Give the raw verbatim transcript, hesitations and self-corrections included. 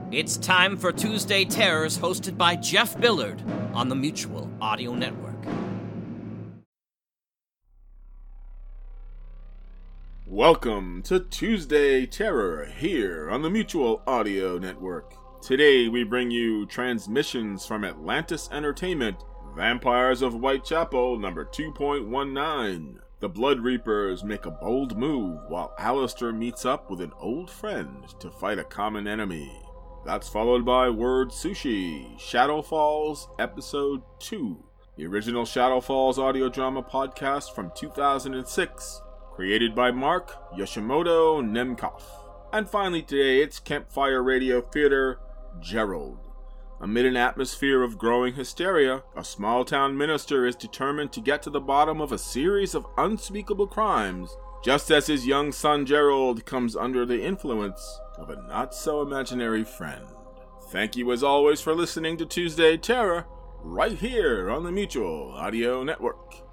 It's time for Tuesday Terrors, hosted by Jeff Billard on the Mutual Audio Network. Welcome to Tuesday Terror here on the Mutual Audio Network. Today we bring you transmissions from Atlantis Entertainment, Vampires of Whitechapel number two point one nine. The Blood Reapers make a bold move while Alistair meets up with an old friend to fight a common enemy. That's followed by Word Sushi, Shadow Falls, Episode two, the original Shadow Falls audio drama podcast from two thousand six, created by Mark Yoshimoto Nemkov. And finally today, it's Campfire Radio Theater, Gerald. Amid an atmosphere of growing hysteria, a small-town minister is determined to get to the bottom of a series of unspeakable crimes, just as his young son Gerald comes under the influence of a not-so-imaginary friend. Thank you as always for listening to Tuesday Terror, right here on the Mutual Audio Network.